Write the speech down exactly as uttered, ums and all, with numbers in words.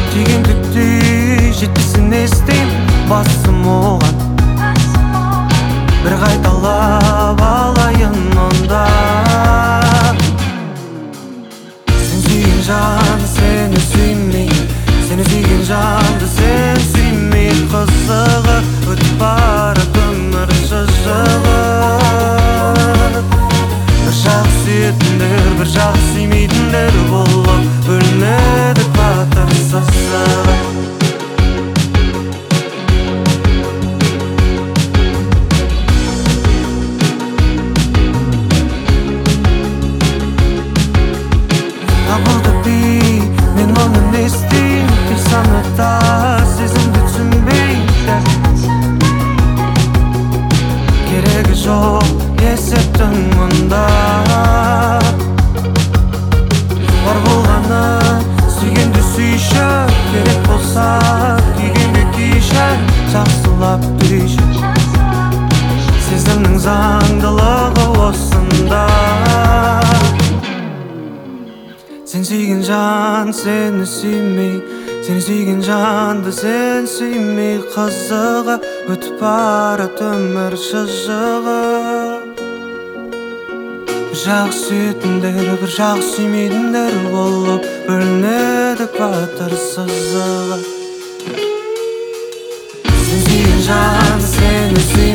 түйгендікті жетпесін естейм басым оған. Бір қайталап алайын онда. Сен сүйген жан сені сүймей, сені сүйген жанды сен сүймей, қызығы өтіп барады өмір шыжығы. Бір жағы сүйетіндер, бір жағы сүймейтіндер болып бөлінеді батыр сызығы. Табылды би, мен оны не істейм, бей санада сезімді түсінбейді. Керегі жоқ есептің мұнда. Бар болғаны сүйгенді сүйші, керек болса күйгенге күйші, жақсылап түйші. Сезімнің заңдылығы осында. Сен сүйген жан сені сүймей, сені сүйген жанды сен сүймей, қызығы өтіп барады өмір шыжығы. Бір жағы сүйетіндер, бір жағы сүймейтіндер болып бөлінеді батыр сызығы. Сен сүйген жан сені сүймей,